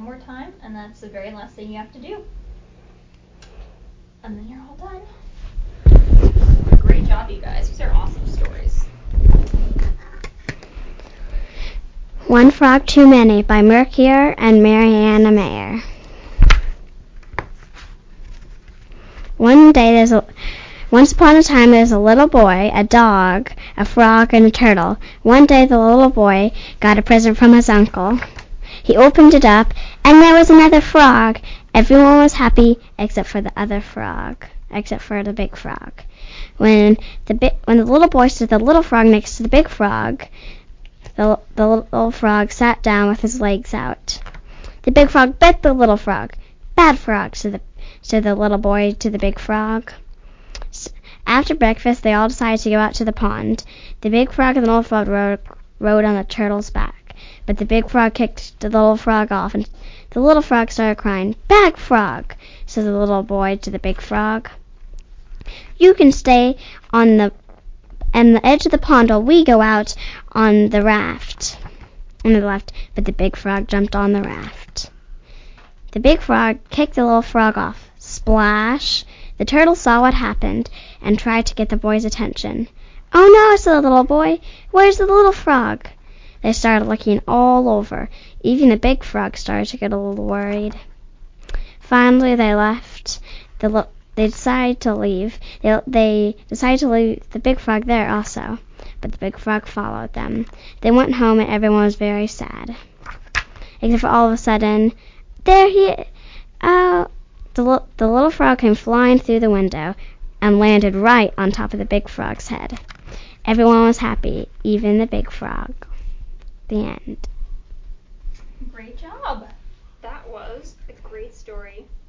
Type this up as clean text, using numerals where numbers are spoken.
more time, and that's the very last thing you have to do. And then you're all done. Great job, you guys. These are awesome stories. One Frog Too Many by Mercier and Mariana Mayer. Once upon a time there was a little boy, a dog, a frog, and a turtle. One day the little boy got a present from his uncle. He opened it up, and there was another frog. Everyone was happy except for the big frog. When the little boy saw the little frog next to the big frog, the little frog sat down with his legs out. The big frog bit the little frog. Bad frog, said the little boy to the big frog. After breakfast, they all decided to go out to the pond. The big frog and the little frog rode on the turtle's back, but the big frog kicked the little frog off, and the little frog started crying. Bad frog, said the little boy to the big frog. You can stay on the edge of the pond while we go out on the raft. On the left, but the big frog jumped on the raft. The big frog kicked the little frog off. Splash! The turtle saw what happened and tried to get the boy's attention. Oh no, said the little boy. Where's the little frog? They started looking all over. Even the big frog started to get a little worried. Finally, they left. They decided to leave. They decided to leave the big frog there also, but the big frog followed them. They went home and everyone was very sad. Except for all of a sudden, the little frog came flying through the window and landed right on top of the big frog's head. Everyone was happy, even the big frog. The end. Great job. That was a great story.